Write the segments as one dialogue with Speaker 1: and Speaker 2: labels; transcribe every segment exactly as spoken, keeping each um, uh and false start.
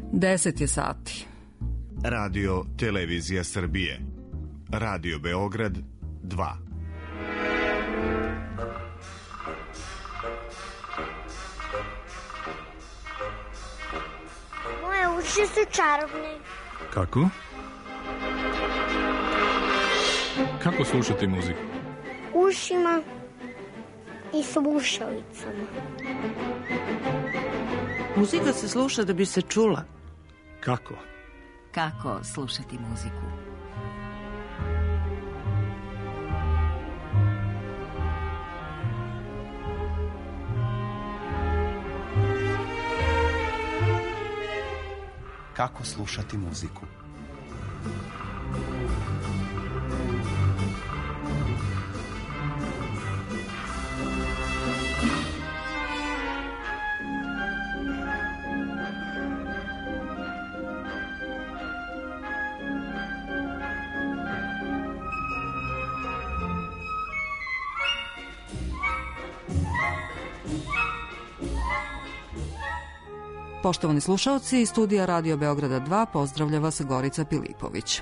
Speaker 1: deset je sati.
Speaker 2: Radio Televizija Srbije. Radio Beograd dva.
Speaker 3: Moje uši su čarobne.
Speaker 4: Kako? Kako slušati muziku?
Speaker 3: Ušima i slušalicama.
Speaker 5: Muzika se sluša da bi se čula.
Speaker 4: Kako?
Speaker 6: Kako slušati muziku?
Speaker 7: Kako slušati muziku?
Speaker 1: Poštovani slušaoci, iz studija Radio Beograda dva pozdravlja vas Gorica Pilipović.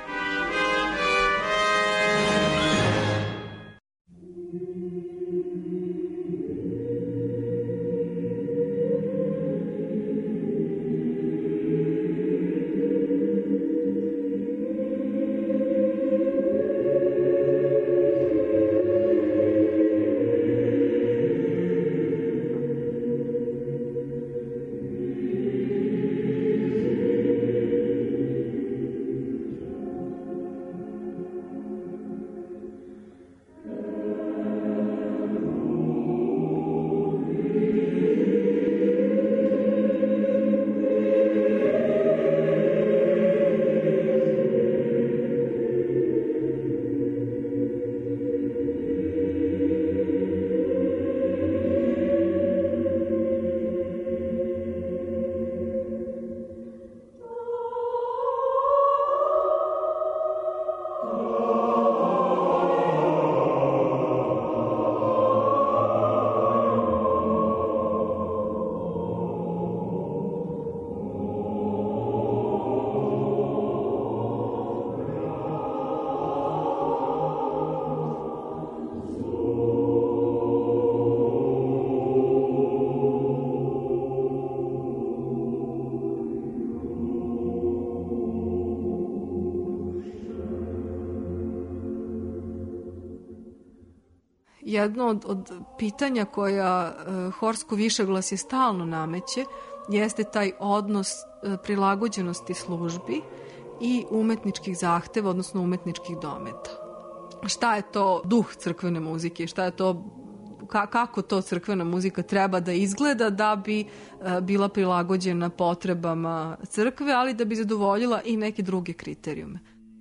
Speaker 8: Jedno od, od pitanja koja uh, horsko višeglasje stalno nameće jeste taj odnos uh, prilagođenosti službi i umetničkih zahteva, odnosno umetničkih dometa. Šta je to duh crkvene muzike? Šta je to, ka, kako to crkvena muzika treba da izgleda da bi uh, bila prilagođena potrebama crkve, ali da bi zadovoljila i neke druge kriterijume?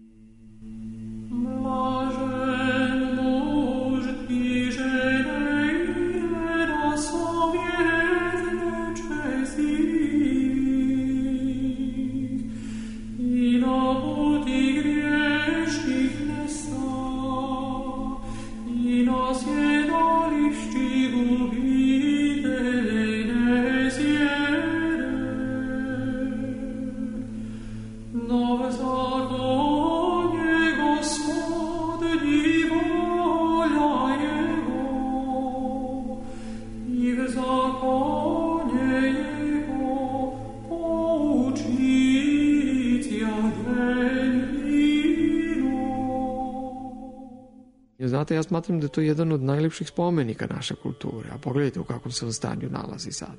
Speaker 9: Znate, ja smatram da je to jedan od najlepših spomenika naše kulture, a pogledajte u kakvom se on stanju nalazi sad.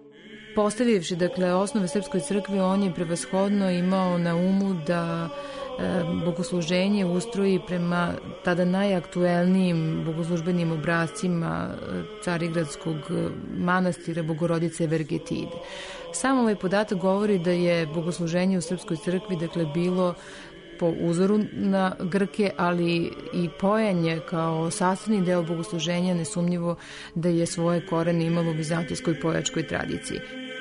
Speaker 10: Postavivši, dakle, osnove Srpskoj crkvi, on je prevashodno imao na umu da bogosluženje ustroji prema tada najaktuelnijim bogoslužbenim obrascima Carigradskog manastira Bogorodice Vergetide. Samo ovaj podatak govori da je bogosluženje u Srpskoj crkvi dakle bilo po uzoru na Grke, ali i pojenje kao sastavni deo bogosluženja nesumnjivo da je svoje korene imalo u vizantijskoj pojačkoj tradiciji.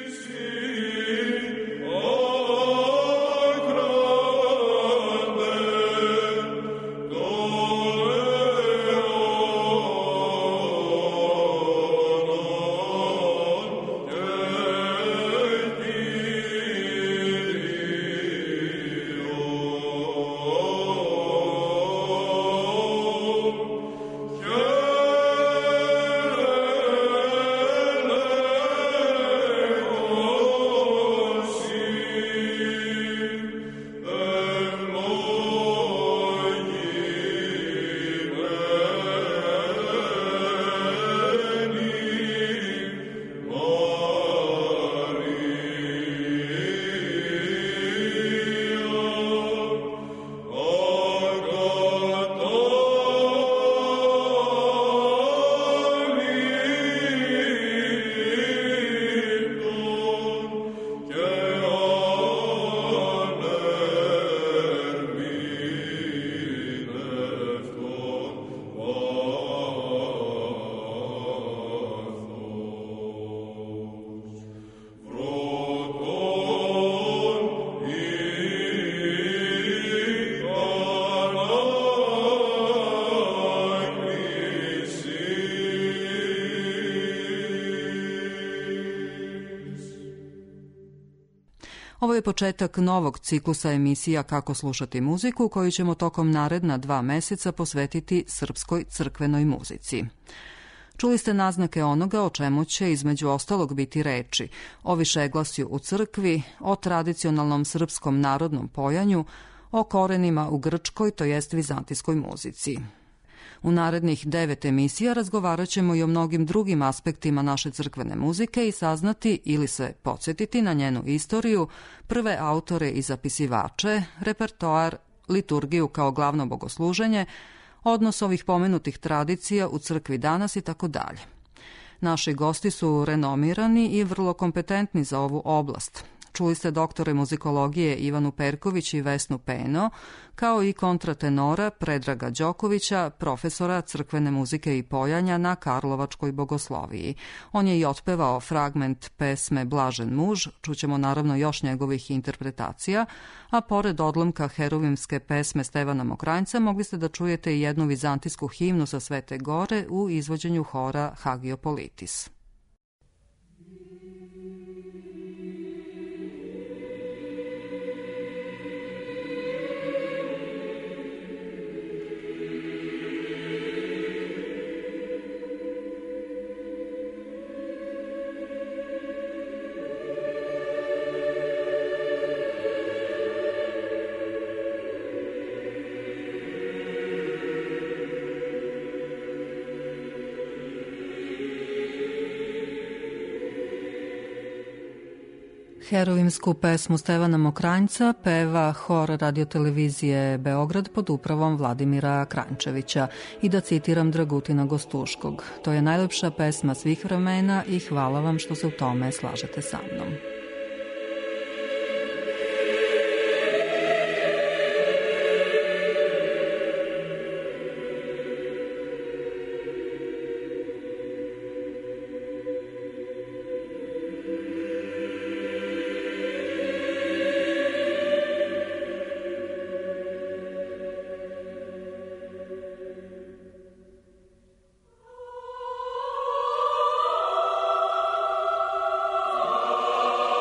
Speaker 1: Ovo je početak novog ciklusa emisija Kako slušati muziku, koju ćemo tokom naredna dva meseca posvetiti srpskoj crkvenoj muzici. Čuli ste naznake onoga o čemu će između ostalog biti reči, o višeglasju u crkvi, o tradicionalnom srpskom narodnom pojanju, o korenima u grčkoj, to jest vizantijskoj muzici. U narednih devet emisija razgovarat ćemo i o mnogim drugim aspektima naše crkvene muzike i saznati ili se podsjetiti na njenu istoriju, prve autore i zapisivače, repertoar, liturgiju kao glavno bogosluženje, odnos ovih pomenutih tradicija u crkvi danas i tako dalje. Naši gosti su renomirani i vrlo kompetentni za ovu oblast. Čuli ste doktore muzikologije Ivanu Perković i Vesnu Peno, kao i kontratenora Predraga Đokovića, profesora crkvene muzike i pojanja na Karlovačkoj bogosloviji. On je i otpevao fragment pesme Blažen muž, čućemo naravno još njegovih interpretacija, a pored odlomka heruvimske pesme Stevana Mokranjca mogli ste da čujete i jednu vizantijsku himnu sa Svete Gore u izvođenju hora Hagiopolitis. Heruvimsku pesmu Stevana Mokranjca peva hor radiotelevizije Beograd pod upravom Vladimira Kranjčevića. I da citiram Dragutina Gostuškog, to je najlepša pesma svih vremena i hvala vam što se u tome slažete sa mnom.
Speaker 11: Oh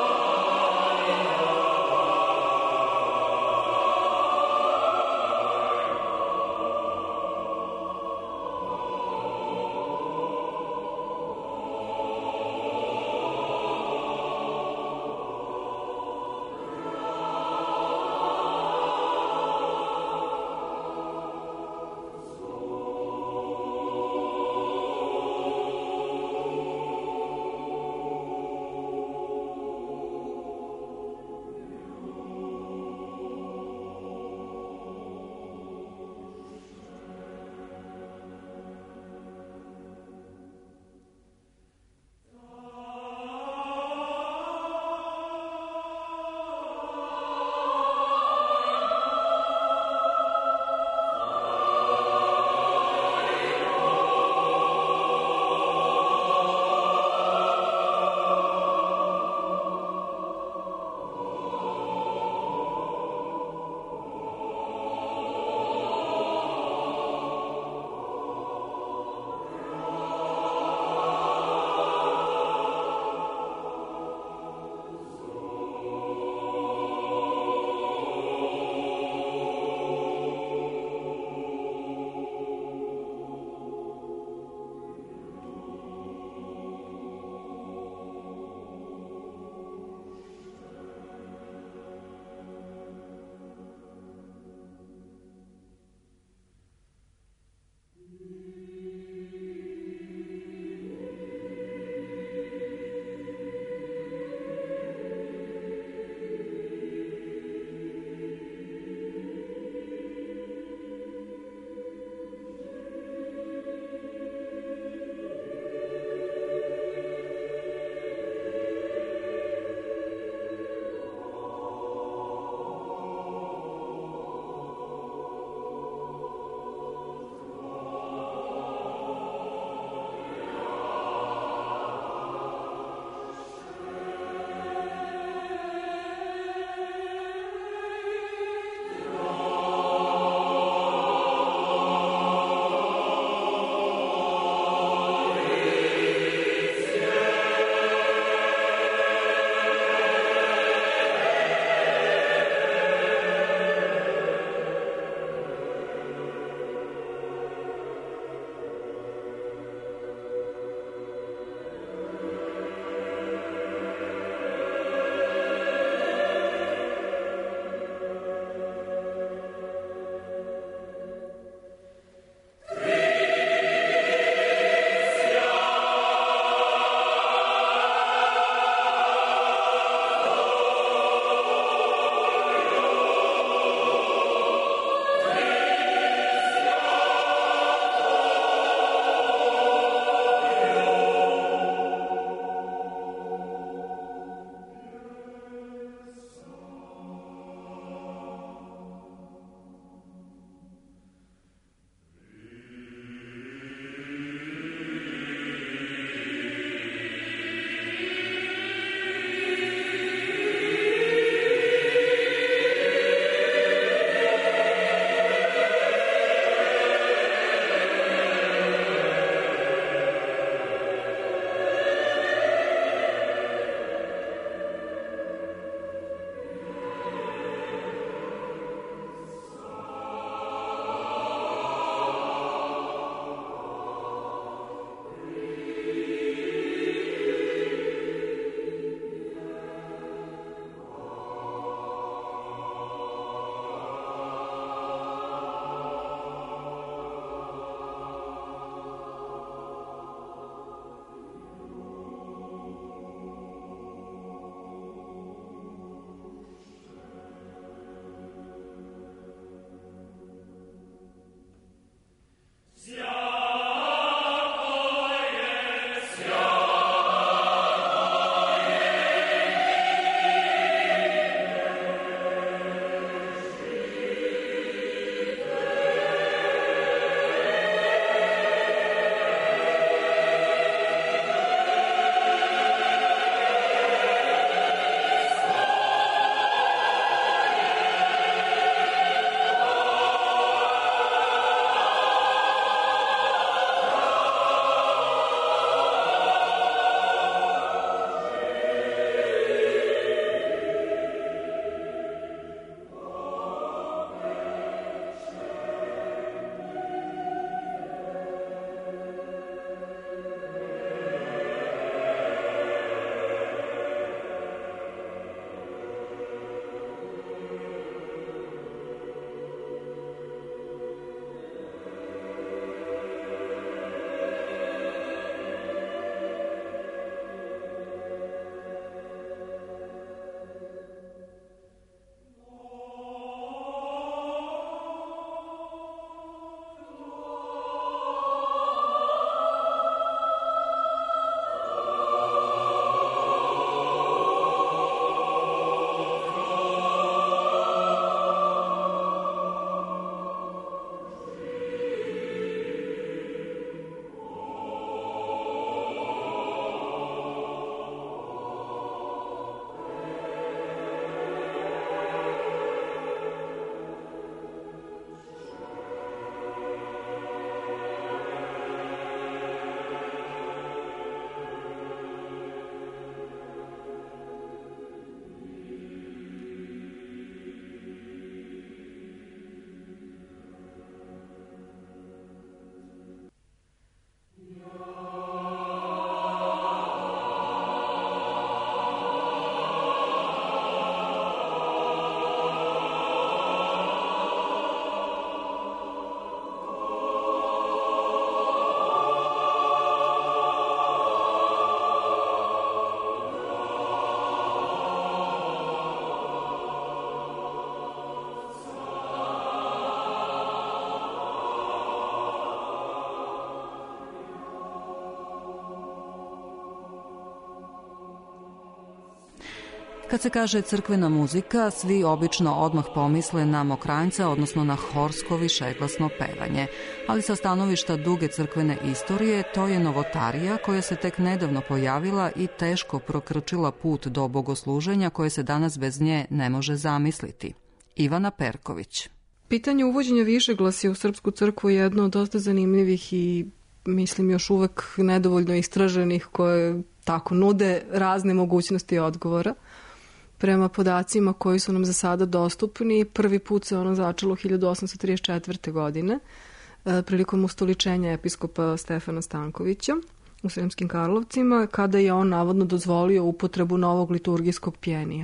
Speaker 1: Kad se kaže crkvena muzika, svi obično odmah pomisle na mokranjca, odnosno na horsko višeglasno pevanje. Ali sa stanovišta duge crkvene istorije, to je novotarija koja se tek nedavno pojavila i teško prokrčila put do bogosluženja koje se danas bez nje ne može zamisliti. Ivana Perković.
Speaker 8: Pitanje uvođenja višeglasja u Srpsku crkvu je jedno od dosta zanimljivih i mislim još uvek nedovoljno istraženih koje tako nude razne mogućnosti odgovora. Prema podacima koji su nam za sada dostupni, prvi put se ono začelo hiljadu osamsto trideset četvrte. godine prilikom ustoličenja episkopa Stefana Stankovića u Sremskim Karlovcima, kada je on navodno dozvolio upotrebu novog liturgijskog pjenija.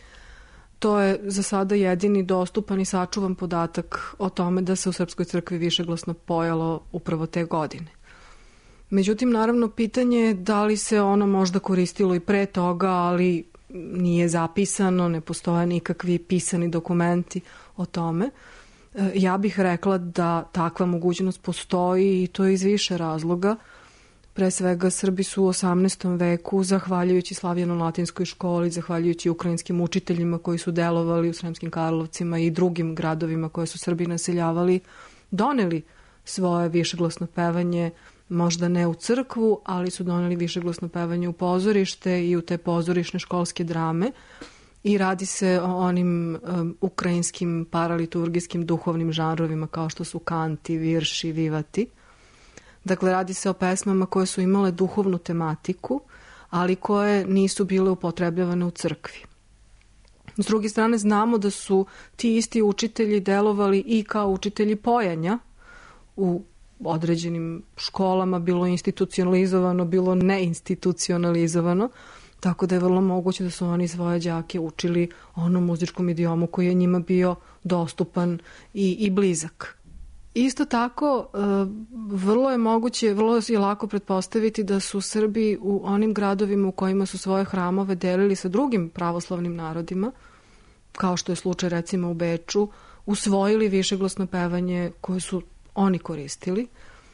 Speaker 8: To je za sada jedini dostupan i sačuvan podatak o tome da se u Srpskoj crkvi višeglasno pojalo upravo te godine. Međutim, naravno, pitanje je da li se ono možda koristilo i pre toga, ali nije zapisano, ne postoje nikakvi pisani dokumenti o tome. Ja bih rekla da takva mogućnost postoji i to je iz više razloga. Pre svega, Srbi su u osamnaestom veku, zahvaljujući Slavijano-latinskoj školi, zahvaljujući ukrajinskim učiteljima koji su delovali u Sremskim Karlovcima i drugim gradovima koje su Srbi naseljavali, doneli svoje višeglasno pevanje, možda ne u crkvu, ali su doneli višeglasno pevanje u pozorište i u te pozorišne školske drame. I radi se o onim um, ukrajinskim paraliturgijskim duhovnim žanrovima kao što su kanti, virši, vivati. Dakle, radi se o pesmama koje su imale duhovnu tematiku, ali koje nisu bile upotrebljavane u crkvi. S druge strane, znamo da su ti isti učitelji delovali i kao učitelji pojanja u određenim školama, bilo institucionalizovano, bilo neinstitucionalizovano, tako da je vrlo moguće da su oni svoje đake učili onom muzičkom idiomu koji je njima bio dostupan i, i blizak. Isto tako, vrlo je moguće, vrlo je lako pretpostaviti da su Srbi u onim gradovima u kojima su svoje hramove delili sa drugim pravoslavnim narodima, kao što je slučaj recimo u Beču, usvojili višeglasno pevanje koje su oni koristili.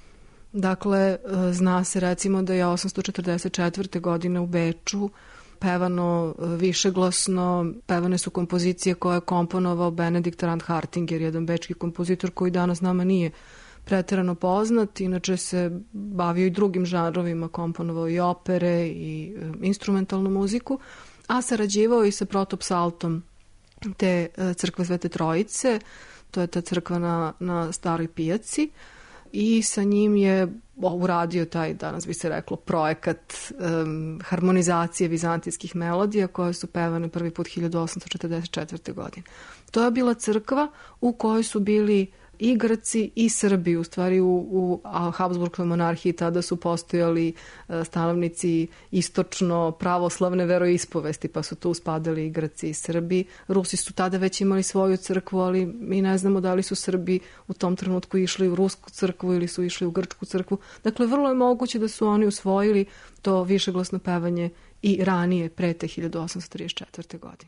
Speaker 8: Dakle, zna se recimo da je osamsto četrdeset četvrte. godine u Beču pevano višeglasno, pevane su kompozicije koje je komponovao Benedikt Randhartinger, jedan bečki kompozitor koji danas nama nije preterano poznat, inače se bavio i drugim žanrovima, komponovao i opere i instrumentalnu muziku, a sarađivao i sa protopsaltom te crkve Svete Trojice, to je ta crkva na, na Staroj pijaci, i sa njim je uradio taj, danas bi se reklo, projekat um, harmonizacije vizantijskih melodija koje su pevane prvi put hiljadu osamsto četrdeset četvrte. godine. To je bila crkva u kojoj su bili i Grci i Srbi, u stvari u, u Habsburgskoj monarhiji tada su postojali stanovnici istočno pravoslavne veroispovesti, pa su tu spadali i Grci i Srbi. Rusi su tada već imali svoju crkvu, ali mi ne znamo da li su Srbi u tom trenutku išli u rusku crkvu ili su išli u grčku crkvu. Dakle, vrlo je moguće da su oni usvojili to višeglasno pevanje i ranije, pre te hiljadu osamsto trideset četvrte. godine.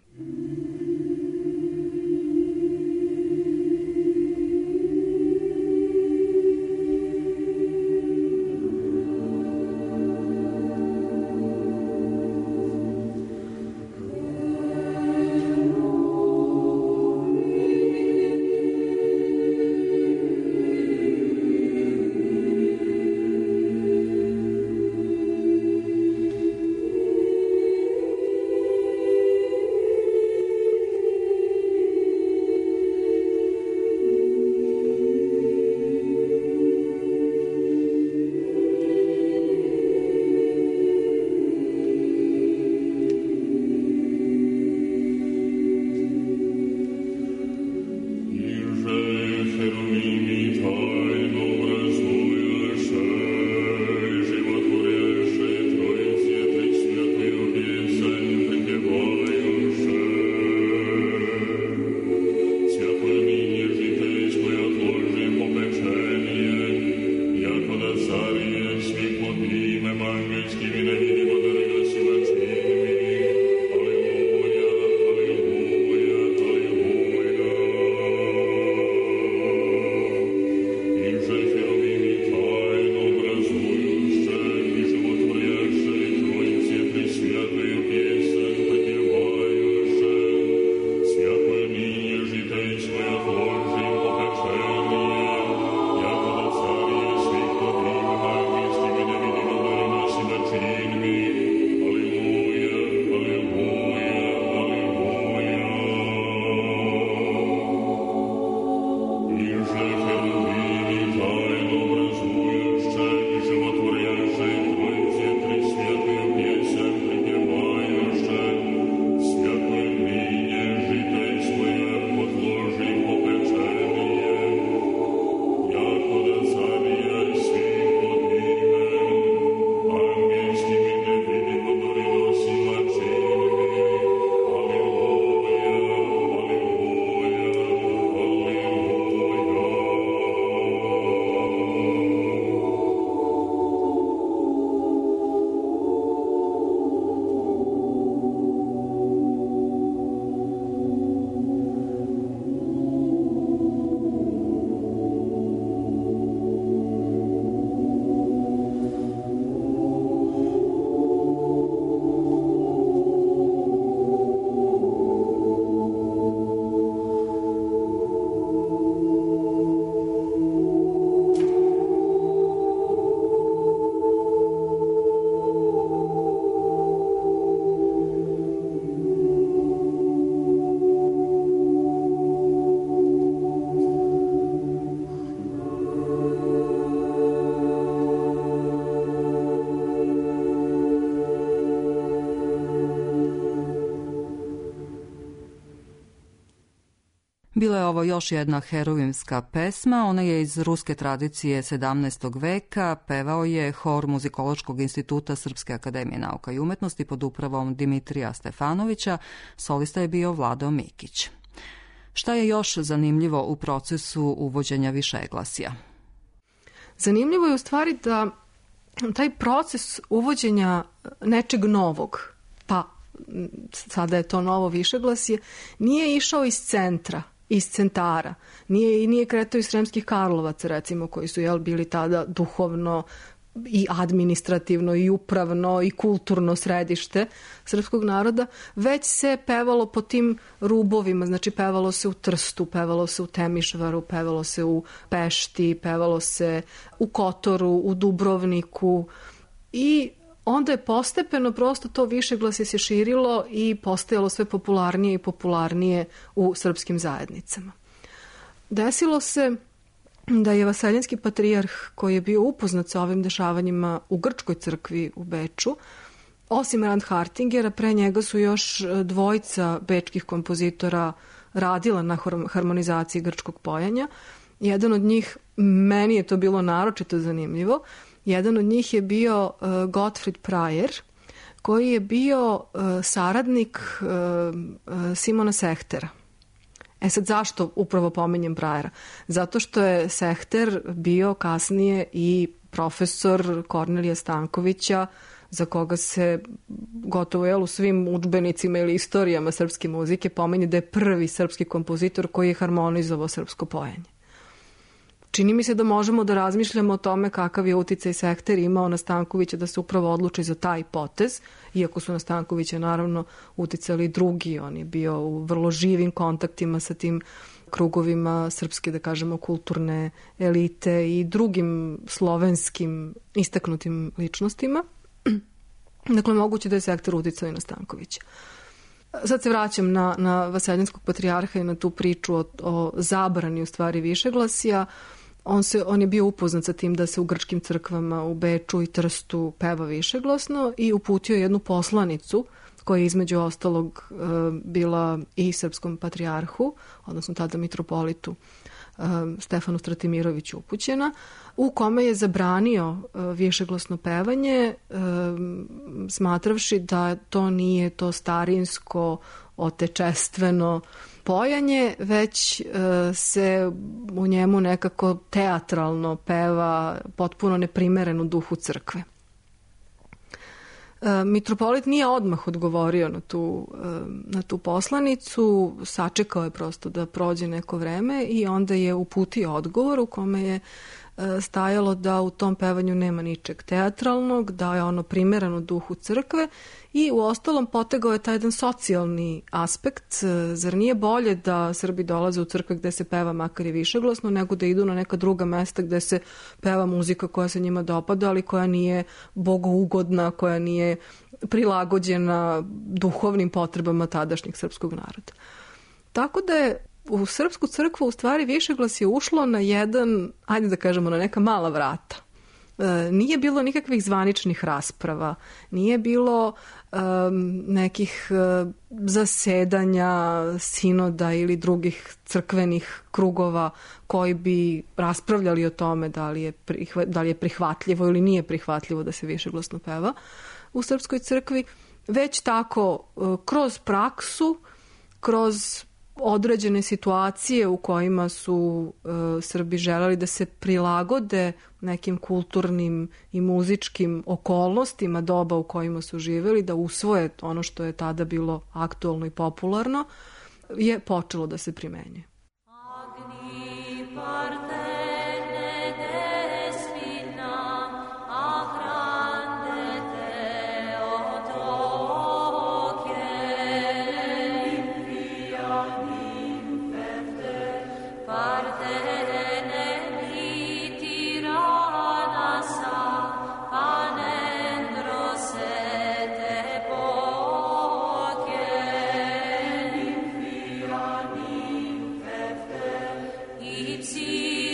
Speaker 1: Bila je ovo još jedna heruvimska pesma, ona je iz ruske tradicije sedamnaestog veka, pevao je hor Muzikološkog instituta Srpske akademije nauka i umetnosti pod upravom Dimitrija Stefanovića, solista je bio Vlado Mikić. Šta je još zanimljivo u procesu uvođenja višeglasja?
Speaker 8: Zanimljivo je u stvari da taj proces uvođenja nečeg novog, pa sada je to novo višeglasje, nije išao iz centra, iz centara. Nije, nije kretao iz Sremskih Karlovaca, recimo, koji su jel, bili tada duhovno i administrativno i upravno i kulturno središte srpskog naroda, već se pevalo po tim rubovima, znači pevalo se u Trstu, pevalo se u Temišvaru, pevalo se u Pešti, pevalo se u Kotoru, u Dubrovniku i onda je postepeno prosto to višeglasje se širilo i postajalo sve popularnije i popularnije u srpskim zajednicama. Desilo se da je vaseljenski patrijarh, koji je bio upoznat sa ovim dešavanjima u Grčkoj crkvi u Beču, osim Rand Hartingera, pre njega su još dvojica bečkih kompozitora radila na harmonizaciji grčkog pojanja. Jedan od njih, meni je to bilo naročito zanimljivo, jedan od njih je bio uh, Gottfried Prayer, koji je bio uh, saradnik uh, uh, Simona Sechtera. E sad, zašto upravo pominjem Prajera? Zato što je Sechter bio kasnije i profesor Kornelija Stankovića, za koga se gotovo jel, u svim udžbenicima ili istorijama srpske muzike pominje da je prvi srpski kompozitor koji je harmonizovao srpsko pojanje. Čini mi se da možemo da razmišljamo o tome kakav je uticaj Sechter imao na Stankovića da se upravo odluči za taj potez, iako su na Stankovića naravno uticali drugi, on je bio u vrlo živim kontaktima sa tim krugovima srpske, da kažemo, kulturne elite i drugim slovenskim istaknutim ličnostima. Dakle, moguće da je Sechter uticao i na Stankovića. Sad se vraćam na, na vaseljenskog patrijarha i na tu priču o, o zabrani u stvari višeglasja. On, se, on je bio upoznat sa tim da se u grčkim crkvama u Beču i Trstu peva višeglasno i uputio jednu poslanicu koja je između ostalog e, bila i srpskom patrijarhu, odnosno tada mitropolitu e, Stefanu Stratimiroviću upućena, u kome je zabranio e, višeglasno pevanje, e, smatravši da to nije to starinsko, otečestveno pojanje, već e, se u njemu nekako teatralno peva, potpuno neprimereno duhu crkve. E, mitropolit nije odmah odgovorio na tu, e, na tu poslanicu, sačekao je prosto da prođe neko vreme i onda je uputio odgovor u kome je stajalo da u tom pevanju nema ničeg teatralnog, da je ono primerano duhu crkve i u ostalom potegao je taj jedan socijalni aspekt. Zar nije bolje da Srbi dolaze u crkve gde se peva makar i višeglasno, nego da idu na neka druga mesta gde se peva muzika koja se njima dopada, ali koja nije bogougodna, koja nije prilagođena duhovnim potrebama tadašnjeg srpskog naroda. Tako da je u srpsku crkvu u stvari višeglas je ušlo na jedan, ajde da kažemo, na neka mala vrata. E, nije bilo nikakvih zvaničnih rasprava, nije bilo um, nekih uh, zasedanja, sinoda ili drugih crkvenih krugova koji bi raspravljali o tome da li je, prihva, da li je prihvatljivo ili nije prihvatljivo da se višeglasno peva u srpskoj crkvi, već tako uh, kroz praksu, kroz određene situacije u kojima su uh, Srbi želeli da se prilagode nekim kulturnim i muzičkim okolnostima doba u kojima su živeli, da usvoje ono što je tada bilo aktualno i popularno, je počelo da se primenjuje.
Speaker 11: See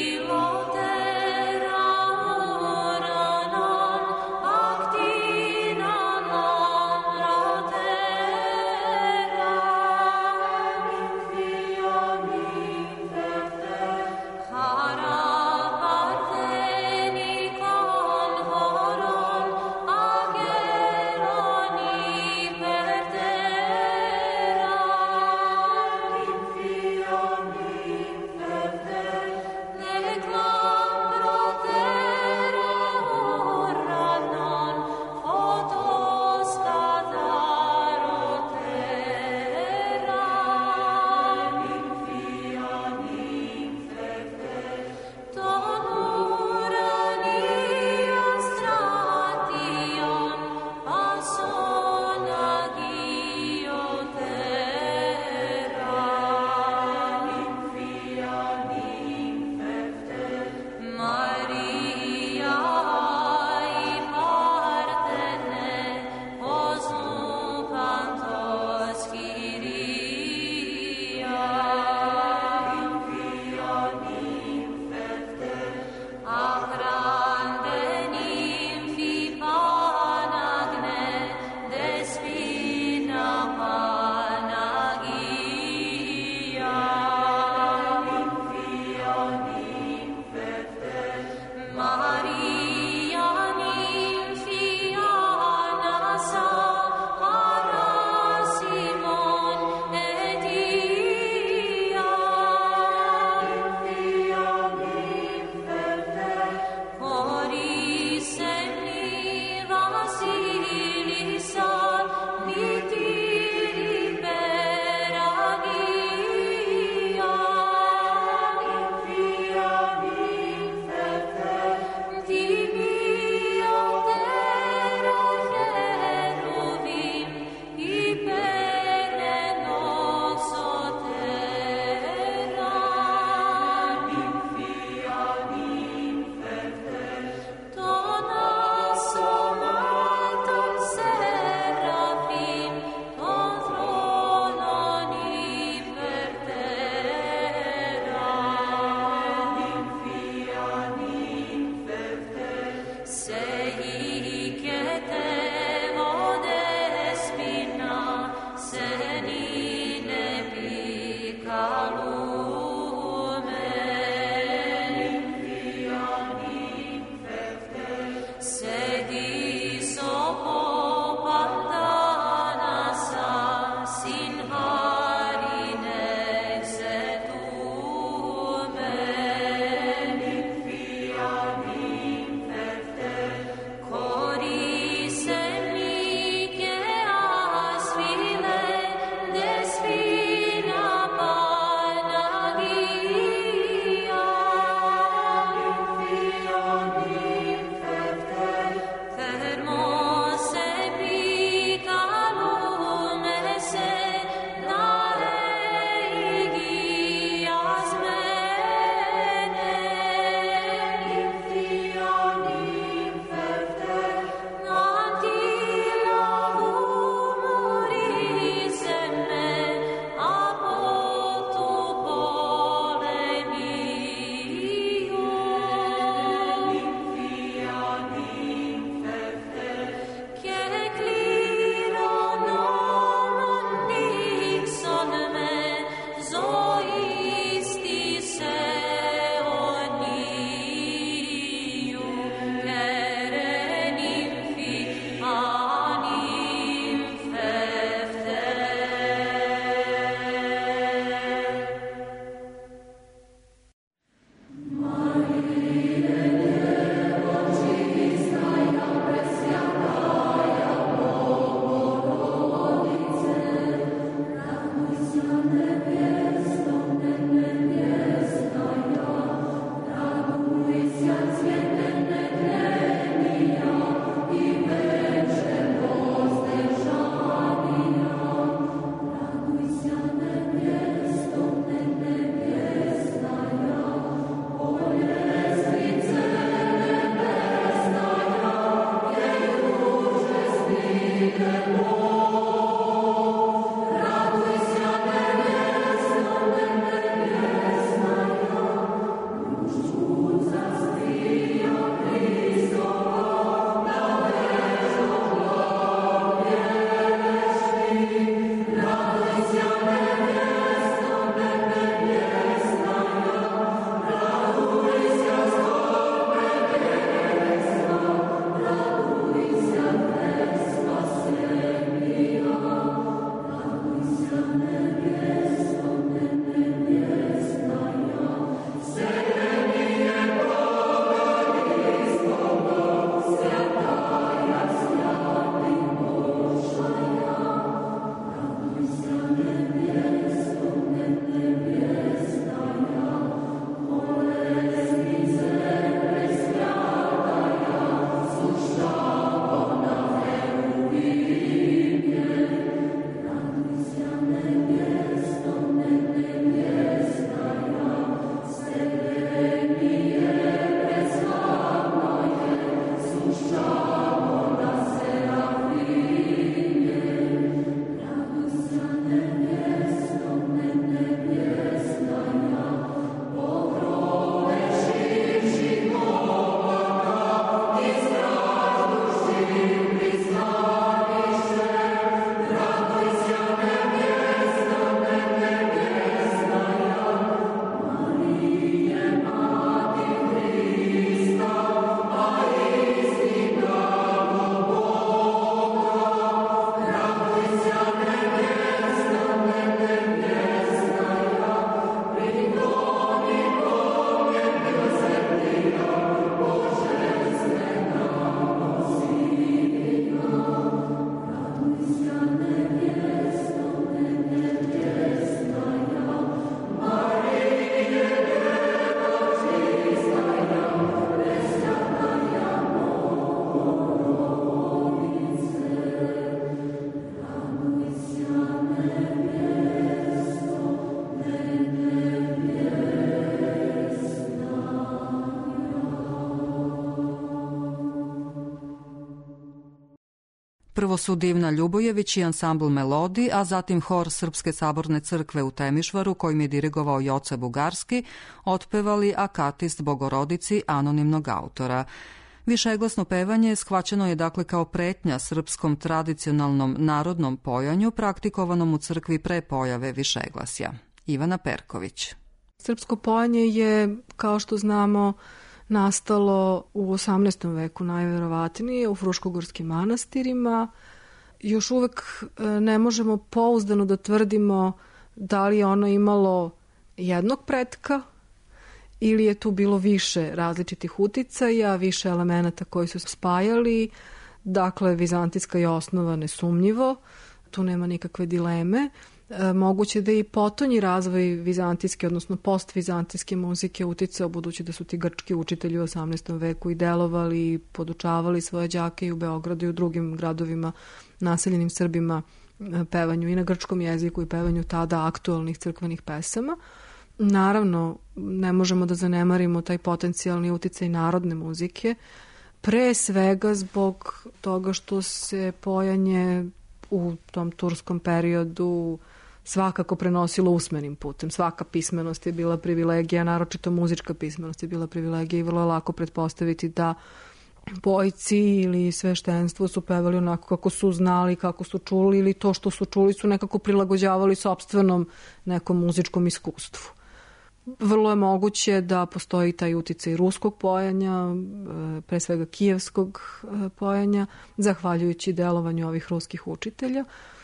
Speaker 1: Prvo su Divna Ljubojević i ansambl Melodi, a zatim hor Srpske saborne crkve u Temišvaru, kojim je dirigovao Joce Bugarski, otpevali Akatist Bogorodici anonimnog autora. Višeglasno pevanje shvaćeno je dakle kao pretnja srpskom tradicionalnom narodnom pojanju praktikovanom u crkvi pre pojave višeglasja. Ivana Perković.
Speaker 8: Srpsko pojanje je, kao što znamo, nastalo u osamnaestom veku najverovatnije u Fruškogorskim manastirima. Još uvek ne možemo pouzdano da tvrdimo da li je ono imalo jednog pretka ili je tu bilo više različitih uticaja, više elemenata koji su spajali. Dakle, vizantijska je osnova nesumnjivo, tu nema nikakve dileme. E, moguće da i potonji razvoj vizantijske, odnosno postvizantijske muzike uticao, budući da su ti grčki učitelji u osamnaestom veku i delovali i podučavali svoje đake i u Beogradu i u drugim gradovima naseljenim Srbima pevanju i na grčkom jeziku i pevanju tada aktualnih crkvenih pesama. Naravno, ne možemo da zanemarimo taj potencijalni uticaj narodne muzike, pre svega zbog toga što se pojanje u tom turskom periodu svakako prenosilo usmenim putem. Svaka pismenost je bila privilegija, naročito muzička pismenost je bila privilegija i vrlo je lako pretpostaviti da pojci ili sveštenstvo su pevali onako kako su znali, kako su čuli, ili to što su čuli su nekako prilagođavali sopstvenom nekom muzičkom iskustvu. Vrlo je moguće da postoji taj uticaj ruskog pojanja, pre svega kijevskog pojanja, zahvaljujući delovanju ovih ruskih učitelja.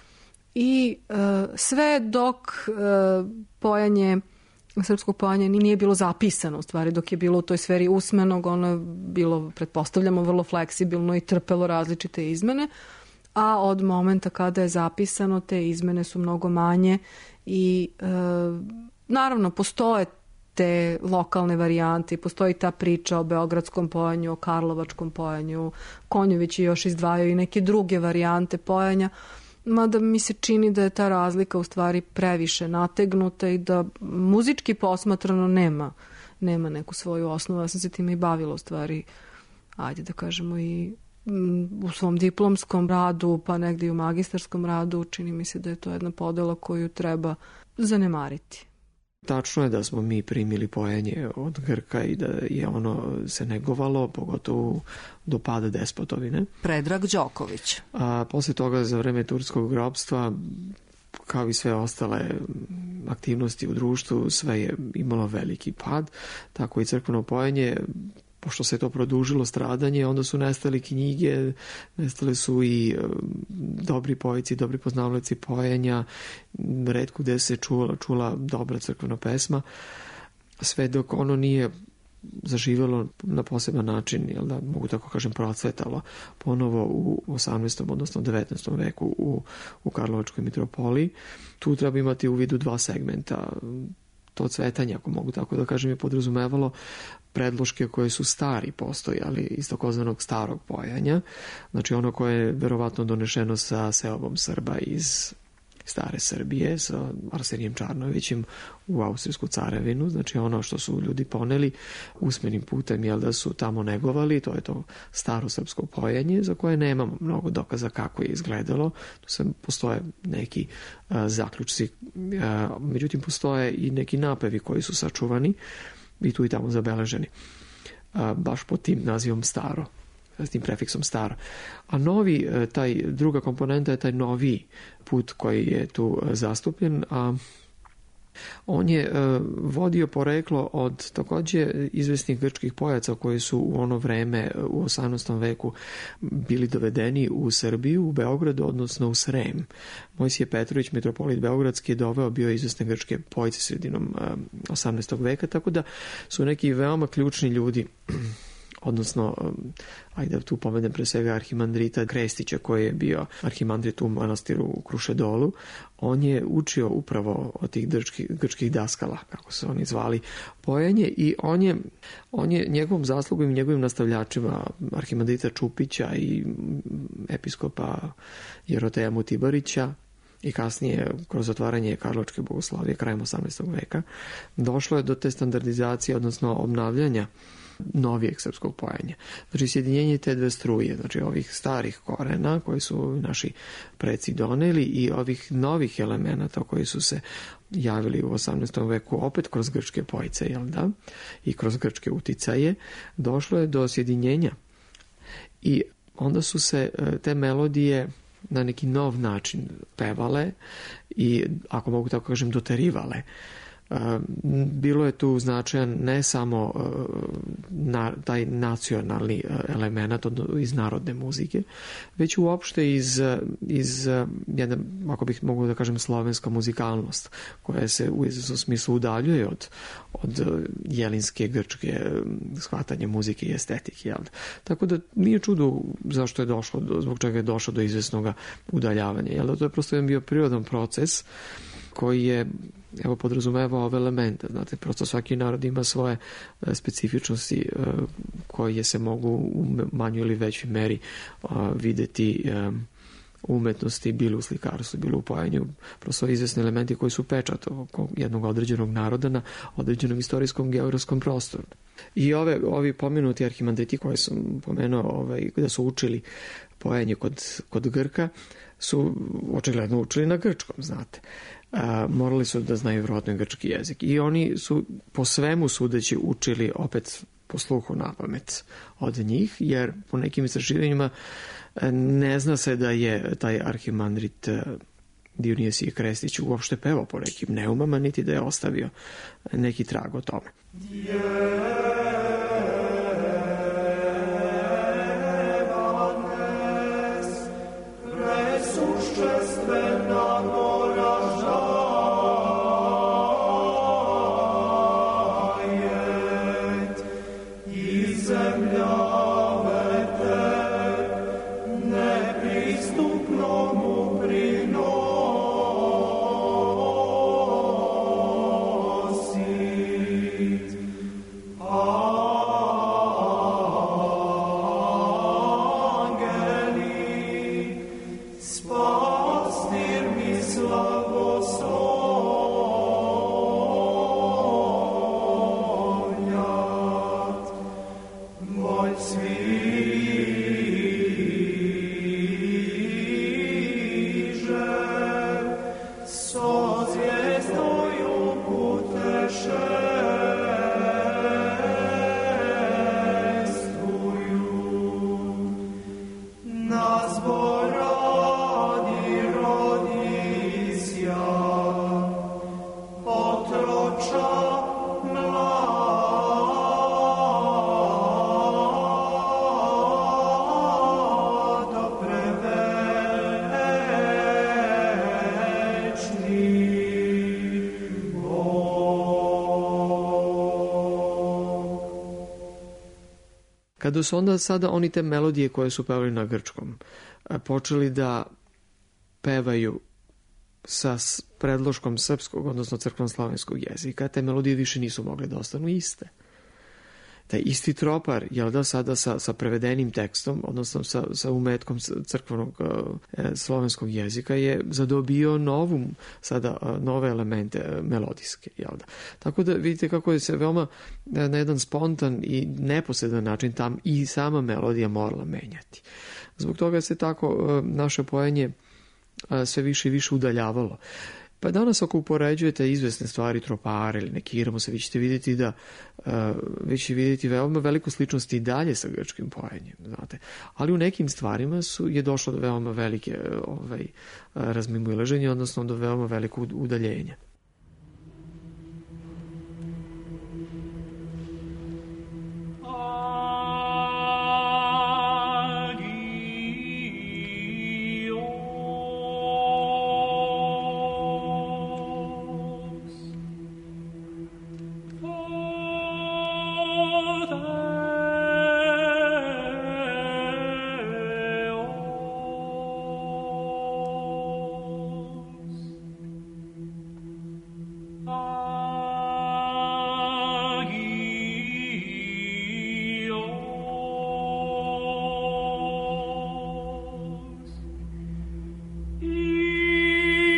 Speaker 8: I sve dok pojanje, srpsko pojanje nije bilo zapisano, u stvari dok je bilo u toj sferi usmenog, ono je bilo, pretpostavljamo, vrlo fleksibilno i trpelo različite izmene, a od momenta kada je zapisano te izmene su mnogo manje i naravno, postoje te lokalne varijante i postoji ta priča o beogradskom pojanju, o karlovačkom pojanju. Konjović je još izdvajao i neke druge varijante pojanja, mada mi se čini da je ta razlika u stvari previše nategnuta i da muzički posmatrano nema, nema neku svoju osnovu. Ja sam se time i bavila u stvari, ajde da kažemo, i u svom diplomskom radu, pa negdje i u magistarskom radu. Čini mi se da je to jedna podela koju treba zanemariti.
Speaker 9: Tačno je da smo mi primili pojanje od Grka i da je ono se negovalo, pogotovo do pada despotovine.
Speaker 1: Predrag Đoković.
Speaker 9: A posle toga, za vreme turskog ropstva, kao i sve ostale aktivnosti u društvu, sve je imalo veliki pad, tako i crkveno pojanje. Pošto se to produžilo stradanje, onda su nestali knjige, nestale su i dobri pojici, dobri poznavalici pojenja, retko gde se čula, čula dobra crkvena pesma, sve dok ono nije zaživjelo na poseban način, jel da, mogu tako kažem, procvetalo ponovo u osamnaestom odnosno devetnaestom veku u, u Karlovačkoj mitropoliji. Tu treba imati u vidu dva segmenta. To cvetanje, ako mogu tako da kažem, je podrazumevalo predloške koje su stari postojali iz takozvanog starog pojanja, znači ono koje je verovatno donešeno sa seobom Srba iz stare Srbije, sa Arsenijem Čarnovićem u Austrijsku carevinu, znači ono što su ljudi poneli usmenim putem, jel da su tamo negovali, to je to staro srpsko pojanje, za koje nemamo mnogo dokaza kako je izgledalo, tu se postoje neki a, zaključci, a, međutim postoje i neki napevi koji su sačuvani i tu i tamo zabeleženi, a, baš pod tim nazivom staro, s tim prefiksom staro. A novi, taj druga komponenta je taj novi put koji je tu zastupljen, a on je vodio poreklo od takođe izvesnih grčkih pojaca koji su u ono vreme u osamnaestom veku bili dovedeni u Srbiju, u Beogradu, odnosno u Srem. Mojsije Petrović, mitropolit beogradski, je doveo bio izvesne grčke pojace sredinom osamnaestog veka, tako da su neki veoma ključni ljudi, odnosno, ajde tu pomenem pre svega arhimandrita Krestića, koji je bio arhimandrit u manastiru u Krušedolu. On je učio upravo od tih grčkih, grčkih daskala, kako se oni zvali, pojanje, i on je, on je njegovom zaslugom i njegovim nastavljačima, arhimandrita Čupića i episkopa Jeroteja Mutibarića, i kasnije kroz otvaranje karlovačke bogoslavije krajem osamnaestog veka, došlo je do te standardizacije, odnosno obnavljanja novijeg srpskog pojenja. Znači, sjedinjenje te dve struje, znači ovih starih korena koji su naši preci doneli i ovih novih elemenata koji su se javili u osamnaestom veku opet kroz grčke pojice, jel da? I kroz grčke uticaje, došlo je do sjedinjenja. I onda su se te melodije na neki nov način pevale i, ako mogu tako kažem, doterivale. Bilo je tu značajan ne samo na, taj nacionalni element iz narodne muzike, već uopšte iz, iz jedna, ako bih mogu da kažem, slovenska muzikalnost, koja se u izvesnom smislu udaljuje od, od jelinske, grčke shvatanje muzike i estetike. Jel? Tako da nije čudo zašto je došlo, zbog čega je došlo do izvesnog udaljavanja. Jel? To je prosto jedan bio prirodan proces koji je, evo, podrazumeva ove elemente. Znate, prosto svaki narod ima svoje specifičnosti koje se mogu u manjoj ili većoj meri videti u umetnosti, bilo u slikarstvu, bilo u pojenju. Prosto izvesni elementi koji su pečat jednog određenog naroda na određenom istorijskom geografskom prostoru. I ove, ovi pomenuti arhimandriti koje sam pomenuo, ovaj, da su učili pojenje kod, kod Grka, su očigledno učili na grčkom, znate. A, morali su da znaju vjerojatno grčki jezik. I oni su po svemu sudeći učili opet po sluhu na pamet od njih, jer po nekim istraživanjima ne zna se da je taj arhimandrit Dionizije Krestić uopšte pevao po nekim neumama, niti da je ostavio neki trag o tome. Kada su onda sada oni te melodije koje su pevali na grčkom počeli da pevaju sa predloškom srpskog, odnosno crkveno-slavenskog jezika, te melodije više nisu mogle da ostanu iste. Taj isti tropar, jel da, sada sa, sa prevedenim tekstom, odnosno sa, sa umetkom crkvenog e, slovenskog jezika je zadobio novu, sada nove elemente melodijske, jel da. Tako da vidite kako je se veoma na jedan spontan i neposredan način tam i sama melodija morala menjati. Zbog toga se tako naše pojenje sve više i više udaljavalo. Pa danas ako upoređujete izvesne stvari, tropare ili neki irmose, vi ćete vidjeti da uh, vi ćete vidjeti veoma veliku sličnost i dalje sa grčkim pojenjem, znate. Ali u nekim stvarima su, je došlo do veoma velike ovaj, razmimoilaženja, odnosno do veoma velikog udaljenja.
Speaker 11: E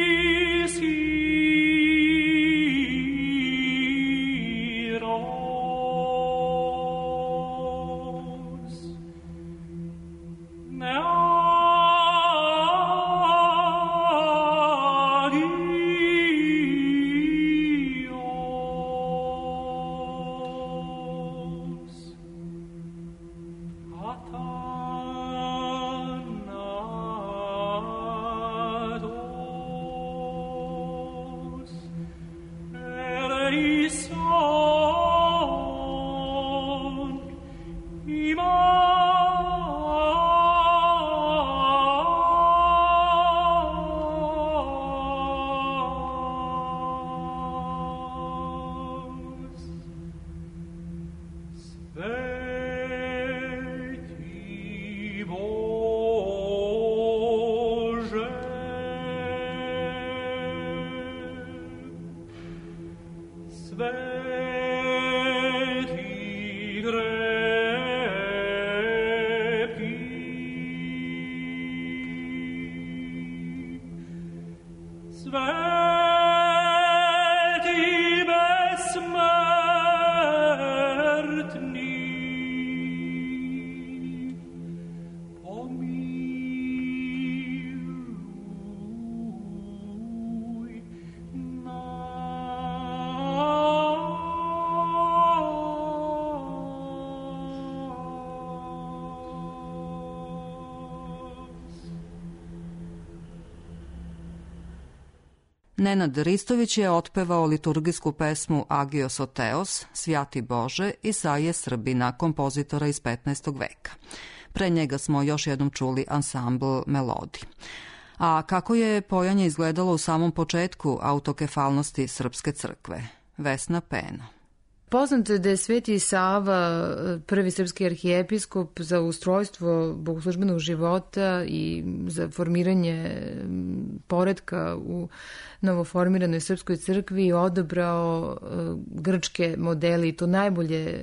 Speaker 1: Nenad Ristović je otpevao liturgijsku pesmu Agios o Theos, Svjati Bože, Isaije Srbina, kompozitora iz petnaestog veka. Pre njega smo još jednom čuli ansambl Melodi. A kako je pojanje izgledalo u samom početku autokefalnosti Srpske crkve? Vesna Peno.
Speaker 10: Poznato je da je Sveti Sava, prvi srpski arhijepiskop, za ustrojstvo bogoslužbenog života i za formiranje poretka u novoformiranoj Srpskoj crkvi odabrao grčke modele i to najbolje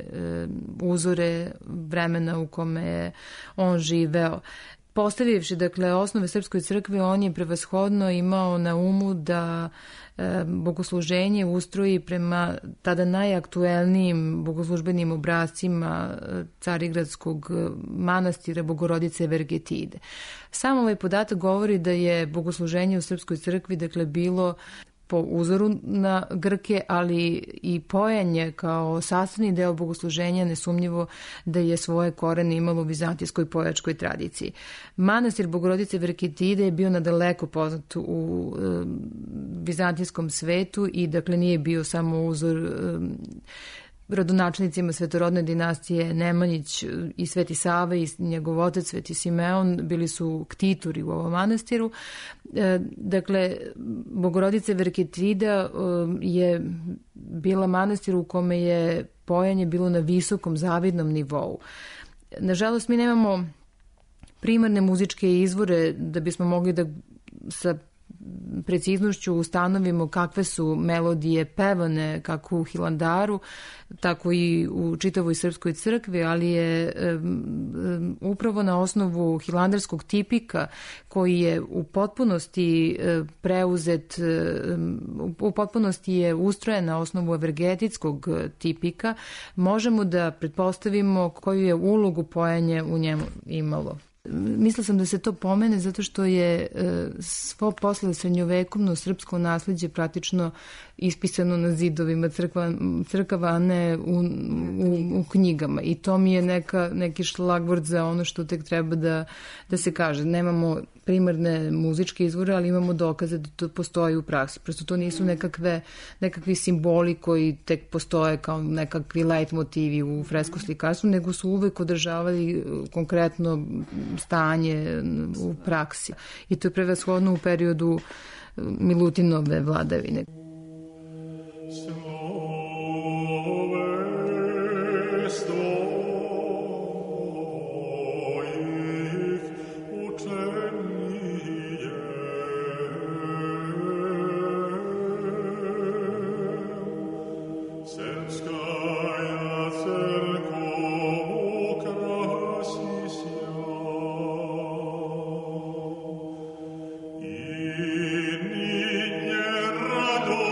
Speaker 10: uzore vremena u kome je on živeo. Postavivši, dakle, osnove Srpskoj crkvi, on je prevashodno imao na umu da bogosluženje ustroji prema tada najaktuelnijim bogoslužbenim obrascima Carigradskog manastira Bogorodice Vergetide. Sam ovaj podatak govori da je bogosluženje u Srpskoj crkvi, dakle, bilo po uzoru na Grke, ali i pojanje kao sastavni deo bogosluženja nesumnjivo da je svoje korene imalo u vizantijskoj pojačkoj tradiciji. Manastir Bogorodice Vergetide je bio nadaleko poznat u e, vizantijskom svetu i dakle nije bio samo uzor e, rodonačelnicima svetorodne dinastije Nemanjić i Sveti Sava i njegov otac Sveti Simeon bili su ktitori u ovom manastiru. Dakle, Bogorodice Vergetida je bila manastir u kome je pojanje bilo na visokom zavidnom nivou. Nažalost, mi nemamo primarne muzičke izvore da bismo mogli da sa preciznošću ustanovimo kakve su melodije pevane kako u Hilandaru, tako i u čitavoj Srpskoj crkvi, ali je um, upravo na osnovu hilandarskog tipika koji je u potpunosti uh, preuzet, um, u potpunosti je ustrojen na osnovu evergetitskog tipika, možemo da pretpostavimo koju je ulogu pojanje u njemu imalo. Mislila sam da se to pomene zato što je svo posle srednjovekovno srpsko nasleđe praktično ispisano na zidovima crkva, crkava, a ne u, u, u knjigama. I to mi je neka, neki šlagvord za ono što tek treba da, da se kaže. Nemamo primarne muzičke izvore, ali imamo dokaze da to postoji u praksi. Prosto to nisu nekakve, nekakvi simboli koji tek postoje kao nekakvi light motivi u freskoslikarstvu, nego su uvek održavali konkretno stanje u praksi. I to je prevashodno u periodu Milutinove vladavine.
Speaker 11: Rado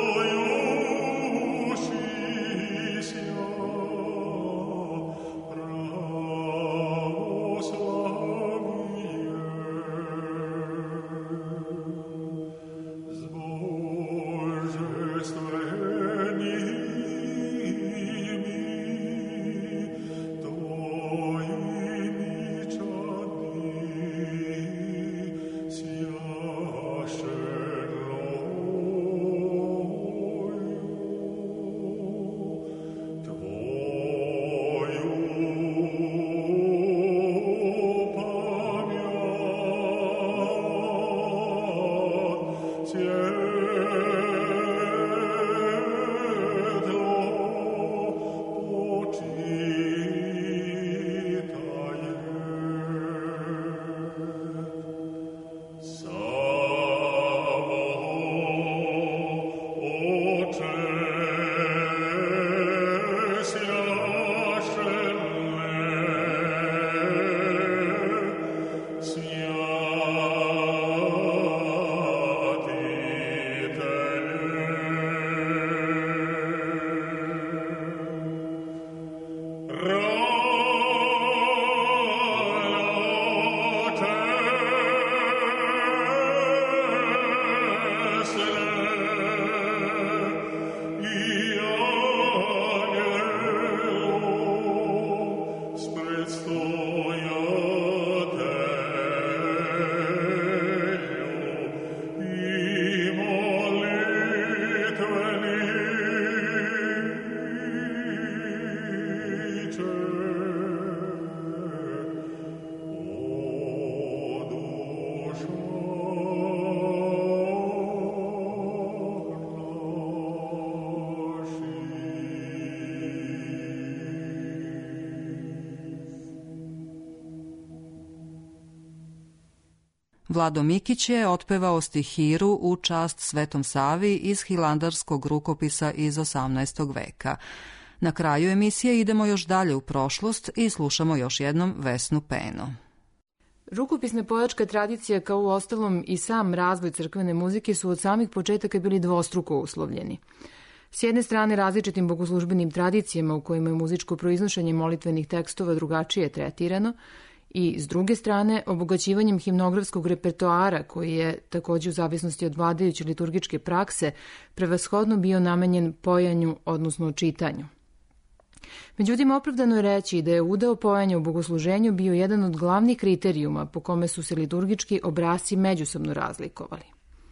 Speaker 1: Vlado Mikić je otpevao stihiru u čast Svetom Savi iz hilandarskog rukopisa iz osamnaestog veka. Na kraju emisije idemo još dalje u prošlost i slušamo još jednom Vesnu Peno.
Speaker 10: Rukopisna pojačka tradicija, kao u ostalom i sam razvoj crkvene muzike, su od samih početaka bili dvostruko uslovljeni. S jedne strane različitim bogoslužbenim tradicijama u kojima je muzičko proiznošenje molitvenih tekstova drugačije tretirano i s druge strane obogaćivanjem himnografskog repertoara koji je takođe u zavisnosti od vladajuće liturgičke prakse prevashodno bio namenjen pojanju, odnosno čitanju. Međutim, opravdano je reći da je udeo pojanja u bogosluženju bio jedan od glavnih kriterijuma po kome su se liturgički obrasci međusobno razlikovali.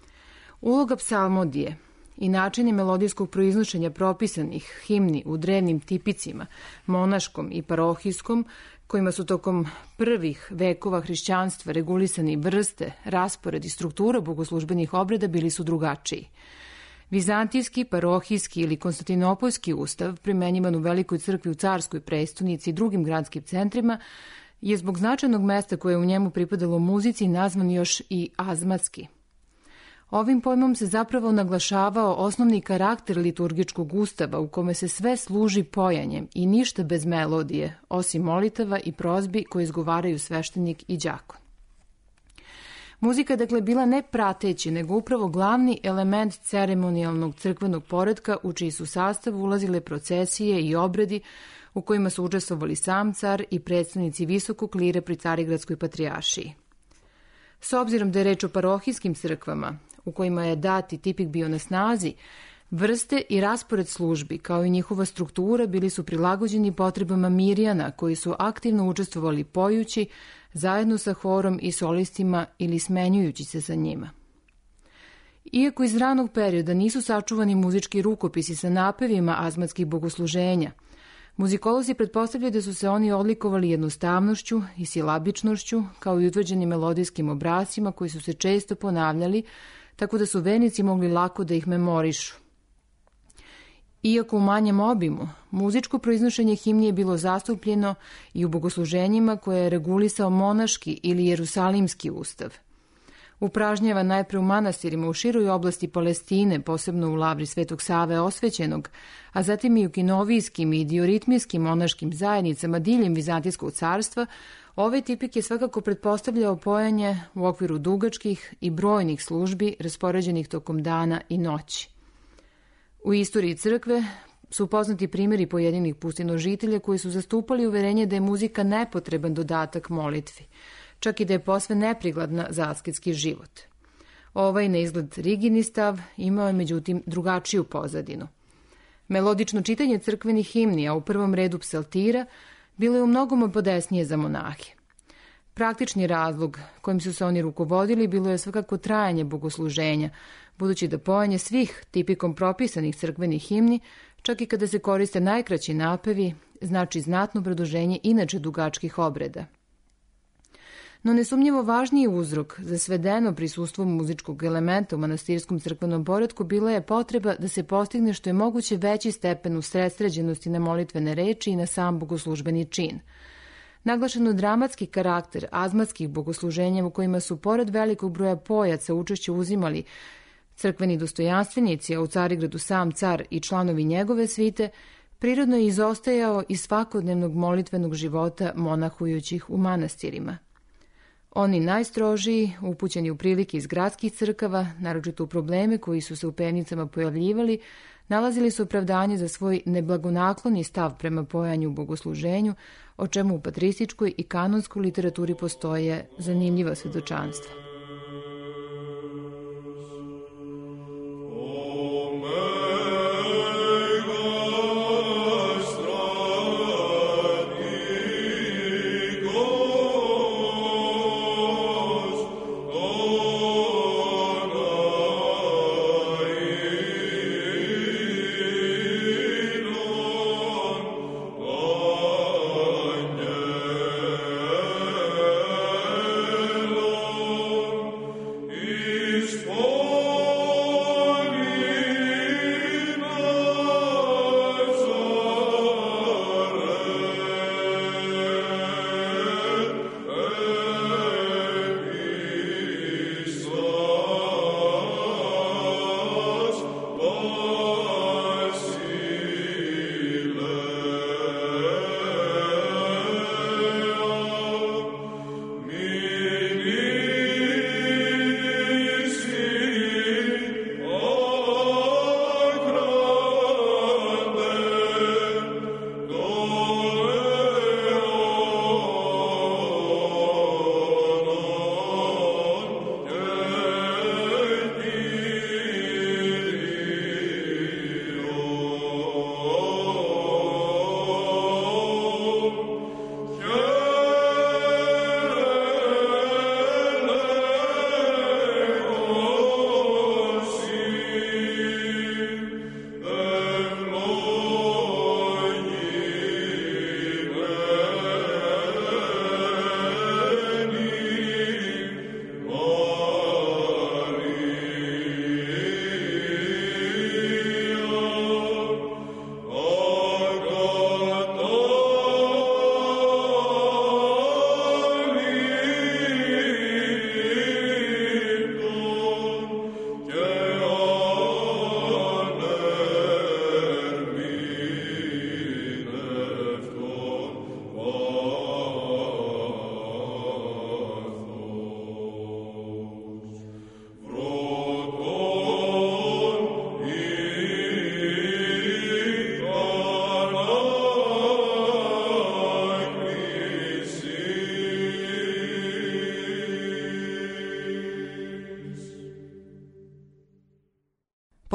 Speaker 10: Uloga psalmodije i načini melodijskog proiznošenja propisanih himni u drevnim tipicima, monaškom i parohijskom, kojima su tokom prvih vekova hrišćanstva regulisani vrste, raspored i struktura bogoslužbenih obreda bili su drugačiji. Vizantijski, parohijski ili konstantinopoljski ustav, primenjivan u Velikoj crkvi u Carskoj prestonici i drugim gradskim centrima, je zbog značajnog mesta koje je u njemu pripadalo muzici nazvan još i azmatski. Ovim pojmom se zapravo naglašavao osnovni karakter liturgičkog ustava u kome se sve služi pojanjem i ništa bez melodije, osim molitava i prozbi koje izgovaraju sveštenik i đakon. Muzika je dakle bila ne prateći, nego upravo glavni element ceremonijalnog crkvenog poretka u čiji su sastav ulazile procesije i obredi u kojima su učestvovali sam car i predstavnici visokog klira pri Carigradskoj patrijaršiji. S obzirom da je reč o parohijskim crkvama, u kojima je dati tipik bio na snazi, vrste i raspored službi, kao i njihova struktura, bili su prilagođeni potrebama mirjana koji su aktivno učestvovali pojući, zajedno sa horom i solistima ili smenjujući se sa njima. Iako iz ranog perioda nisu sačuvani muzički rukopisi sa napevima azmatskih bogosluženja, muzikolozi pretpostavljaju da su se oni odlikovali jednostavnošću i silabičnošću, kao i utvrđenim melodijskim obrascima koji su se često ponavljali, tako da su vernici mogli lako da ih memorišu. Iako u manjem obimu, muzičko proiznošenje himni je bilo zastupljeno i u bogosluženjima koje je regulisao monaški ili jerusalimski ustav. Upražnjava najpre u manastirima u široj oblasti Palestine, posebno u lavri Svetog Save Osvećenog, a zatim i u kinovijskim i dioritmijskim monaškim zajednicama diljem Vizantijskog carstva, ovaj tipik je svakako pretpostavljao pojanje u okviru dugačkih i brojnih službi raspoređenih tokom dana i noći. U istoriji crkve su poznati primjeri pojedinih pustinožitelja koji su zastupali uverenje da je muzika nepotreban dodatak molitvi, čak i da je posve neprikladna za asketski život. Ovaj na izgled rigidni stav imao je međutim drugačiju pozadinu. Melodično čitanje crkvenih himnija, u prvom redu psaltira, bilo je u mnogome podesnije za monahe. Praktični razlog kojim su se oni rukovodili bilo je svakako trajanje bogosluženja, budući da pojanje svih tipikom propisanih crkvenih himni, čak i kada se koriste najkraći napevi, znači znatno produženje inače dugačkih obreda. No nesumnjivo važniji uzrok za svedeno prisustvo muzičkog elementa u manastirskom crkvenom poretku bila je potreba da se postigne što je moguće veći stepen usredsređenosti na molitvene reči i na sam bogoslužbeni čin. Naglašeno dramatski karakter azmatskih bogosluženja u kojima su pored velikog broja pojaca učešće uzimali crkveni dostojanstvenici, a u Carigradu sam car i članovi njegove svite, prirodno je izostajao iz svakodnevnog molitvenog života monahujućih u manastirima. Oni najstrožiji, upućeni u prilike iz gradskih crkava, naročito u probleme koji su se u pevnicama pojavljivali, nalazili su opravdanje za svoj neblagonakloni stav prema pojanju u bogosluženju, o čemu u patrističkoj i kanonskoj literaturi postoje zanimljiva svedočanstva.
Speaker 11: Oh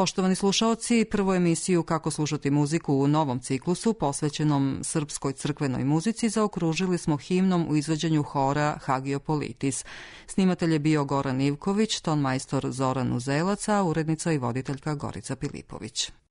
Speaker 1: Poštovani slušaoci, prvu emisiju Kako slušati muziku u novom ciklusu posvećenom srpskoj crkvenoj muzici zaokružili smo himnom u izvođenju hora Hagiopolitis. Snimatelj je bio Goran Ivković, tonmajstor Zoran Uzelac, a urednica i voditeljka Gorica Pilipović.